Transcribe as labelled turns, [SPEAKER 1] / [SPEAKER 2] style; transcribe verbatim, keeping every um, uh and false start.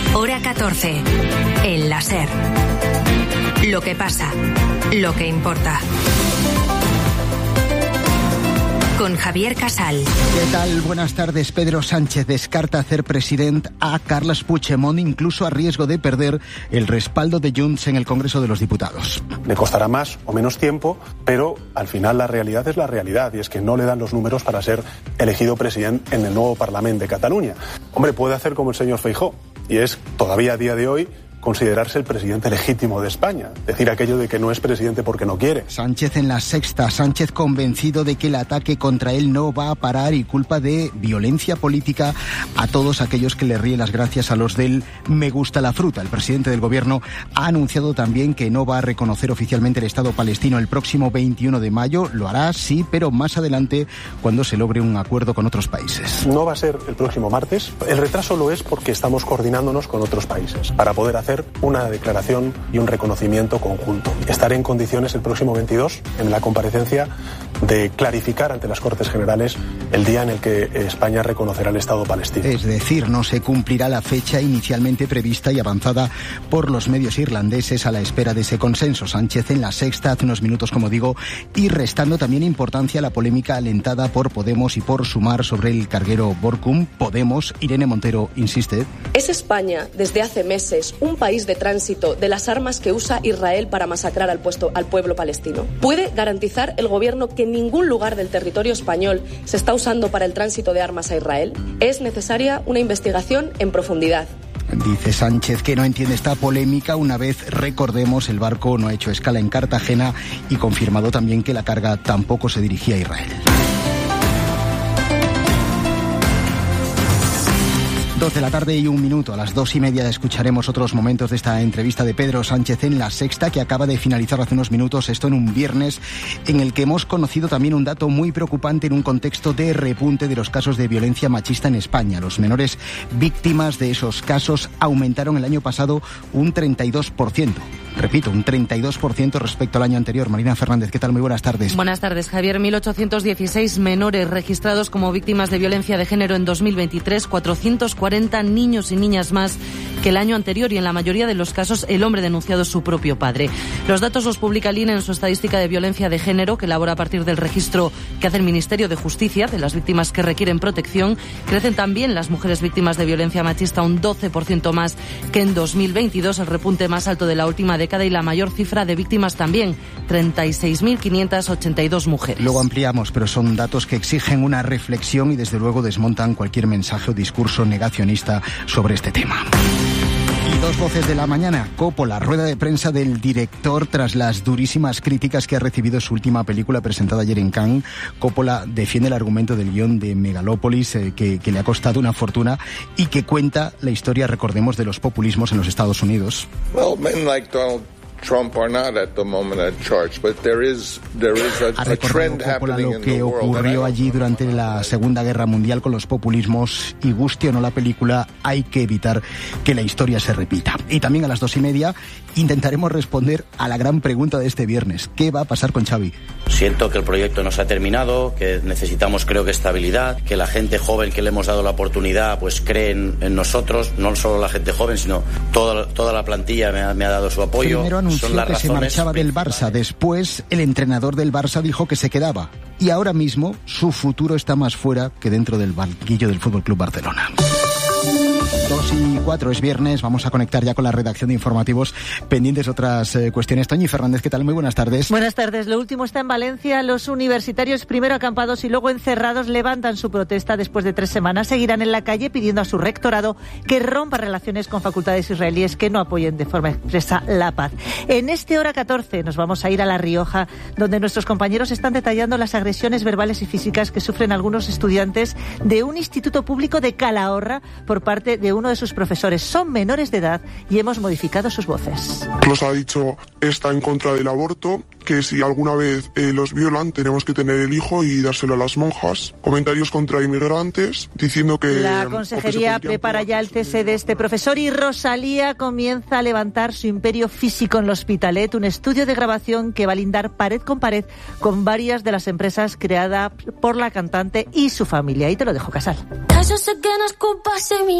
[SPEAKER 1] Hora catorce. El láser. Lo que pasa. Lo que importa. Con Javier Casal.
[SPEAKER 2] ¿Qué tal? Buenas tardes. Pedro Sánchez descarta hacer president a Carles Puigdemont, incluso a riesgo de perder el respaldo de Junts en el Congreso de los Diputados.
[SPEAKER 3] Le costará más o menos tiempo, pero al final la realidad es la realidad, y es que no le dan los números para ser elegido presidente en el nuevo Parlamento de Cataluña. Hombre, puede hacer como el señor Feijóo, y es todavía a día de hoy considerarse el presidente legítimo de España, decir aquello de que no es presidente porque no quiere.
[SPEAKER 2] Sánchez en La Sexta. Sánchez convencido de que el ataque contra él no va a parar y culpa de violencia política a todos aquellos que le ríen las gracias a los del me gusta la fruta. El presidente del gobierno ha anunciado también que no va a reconocer oficialmente el Estado palestino el próximo veintiuno de mayo. Lo hará, sí, pero más adelante, cuando se logre un acuerdo con otros países.
[SPEAKER 3] No va a ser el próximo martes. El retraso lo es porque estamos coordinándonos con otros países para poder hacer una declaración y un reconocimiento conjunto. Estaré en condiciones el próximo veintidós, en la comparecencia, de clarificar ante las Cortes Generales el día en el que España reconocerá el Estado palestino.
[SPEAKER 2] Es decir, no se cumplirá la fecha inicialmente prevista y avanzada por los medios irlandeses a la espera de ese consenso. Sánchez en La Sexta hace unos minutos, como digo, y restando también importancia a la polémica alentada por Podemos y por Sumar sobre el carguero Borkum. Podemos, Irene Montero insiste.
[SPEAKER 4] Es España, desde hace meses, un país de tránsito de las armas que usa Israel para masacrar al, puesto, al pueblo palestino. ¿Puede garantizar el gobierno que en ningún lugar del territorio español se está usando para el tránsito de armas a Israel? Es necesaria una investigación en profundidad.
[SPEAKER 2] Dice Sánchez que no entiende esta polémica una vez, recordemos, el barco no ha hecho escala en Cartagena y confirmado también que la carga tampoco se dirigía a Israel. Dos de la tarde y un minuto. A las dos y media escucharemos otros momentos de esta entrevista de Pedro Sánchez en La Sexta, que acaba de finalizar hace unos minutos, esto en un viernes, en el que hemos conocido también un dato muy preocupante en un contexto de repunte de los casos de violencia machista en España. Los menores víctimas de esos casos aumentaron el año pasado un treinta y dos por ciento. Repito, un treinta y dos por ciento respecto al año anterior. Marina Fernández, ¿qué tal? Muy buenas tardes.
[SPEAKER 5] Buenas tardes, Javier. mil ochocientos dieciséis menores registrados como víctimas de violencia de género en dos mil veintitrés, cuatrocientos cuarenta niños y niñas más que el año anterior, y en la mayoría de los casos el hombre denunciado es su propio padre. Los datos los publica el I N E en su estadística de violencia de género, que elabora a partir del registro que hace el Ministerio de Justicia de las víctimas que requieren protección. Crecen también las mujeres víctimas de violencia machista un doce por ciento más que en dos mil veintidós, el repunte más alto de la última década y la mayor cifra de víctimas también, treinta y seis mil quinientas ochenta y dos mujeres.
[SPEAKER 2] Luego ampliamos, pero son datos que exigen una reflexión y desde luego desmontan cualquier mensaje o discurso negacionista sobre este tema. Y dos voces de la mañana. Coppola, rueda de prensa del director tras las durísimas críticas que ha recibido su última película presentada ayer en Cannes. Coppola defiende el argumento del guión de Megalópolis, eh, que, que le ha costado una fortuna y que cuenta la historia, recordemos, de los populismos en los Estados Unidos.
[SPEAKER 6] Well, men like Donald Trump are not at the moment at charge, but there is there is a, a trend happening in the world.
[SPEAKER 2] Ocurrió allí durante la Segunda Guerra Mundial con los populismos, y guste o no la película, hay que evitar que la historia se repita. Y también a las dos y media intentaremos responder a la gran pregunta de este viernes: ¿qué va a pasar con Xavi?
[SPEAKER 7] Siento que el proyecto no se ha terminado, que necesitamos, creo que, estabilidad, que la gente joven que le hemos dado la oportunidad pues cree en, en nosotros, no solo la gente joven, sino toda, toda la plantilla me ha, me ha dado su apoyo.
[SPEAKER 2] Primero anunció
[SPEAKER 7] Son las
[SPEAKER 2] que se marchaba del Barça, después el entrenador del Barça dijo que se quedaba, y ahora mismo su futuro está más fuera que dentro del banquillo del F C Barcelona. Dos y cuatro, es viernes, vamos a conectar ya con la redacción de informativos, pendientes otras eh, cuestiones. Toñi Fernández, ¿qué tal? Muy buenas tardes.
[SPEAKER 8] Buenas tardes. Lo último está en Valencia. Los universitarios, primero acampados y luego encerrados, levantan su protesta después de tres semanas. Seguirán en la calle pidiendo a su rectorado que rompa relaciones con facultades israelíes que no apoyen de forma expresa la paz. En este Hora catorce nos vamos a ir a La Rioja, donde nuestros compañeros están detallando las agresiones verbales y físicas que sufren algunos estudiantes de un instituto público de Calahorra por parte de uno de sus profesores. Son menores de edad y hemos modificado sus voces.
[SPEAKER 9] Nos ha dicho, está en contra del aborto, que si alguna vez eh, los violan tenemos que tener el hijo y dárselo a las monjas. Comentarios contra inmigrantes, diciendo que...
[SPEAKER 8] La consejería prepara ya el cese de este profesor, y Rosalía comienza a levantar su imperio físico en el Hospitalet, un estudio de grabación que va a lindar pared con pared con varias de las empresas creadas por la cantante y su familia. Ahí te lo dejo, Casal.